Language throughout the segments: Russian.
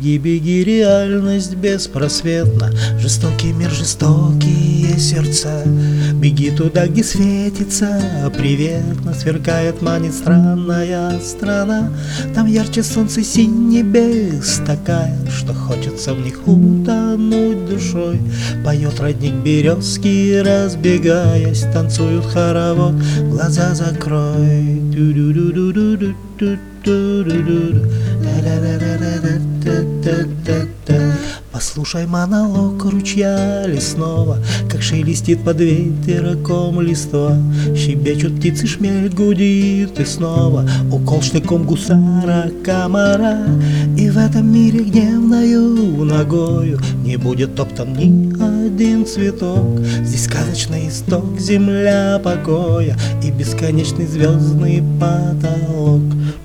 Беги, беги, реальность беспросветна, жестокий мир, жестокие сердца. Беги туда, где светится приветно, сверкает, манит странная страна. Там ярче солнце, синь небес такая, что хочется в них утонуть душой. Поет родник березки, разбегаясь, танцуют хоровод, глаза закрой. Послушай монолог ручья лесного, как шелестит под ветерком листва. Щебечут птицы, шмель гудит, и снова укол штыком гусара комара. И в этом мире гневною ногою не будет топтан ни один цветок. Здесь сказочный исток, земля покоя и бесконечный звездный потолок.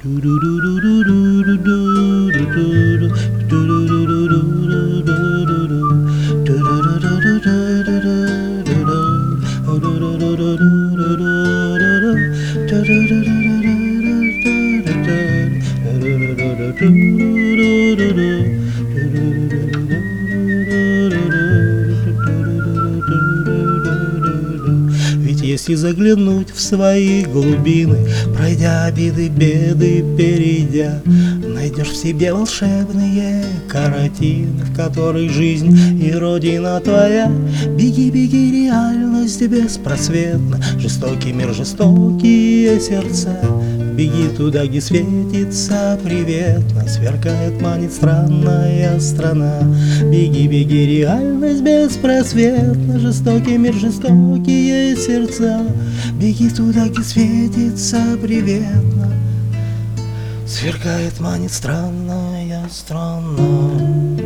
Ведь если заглянуть в свои глубины, пройдя обиды, беды перейдя, найдешь в себе волшебные картины, в которых жизнь и родина твоя. Беги, беги, реальность беспросветна, жестокий мир, жестокие сердца. Беги туда, где светится приветно, сверкает, манит странная страна. Беги, беги, реальность беспросветна, жестокий мир, жестокие сердца. Беги туда, где светится приветно, сверкает, манит странная страна.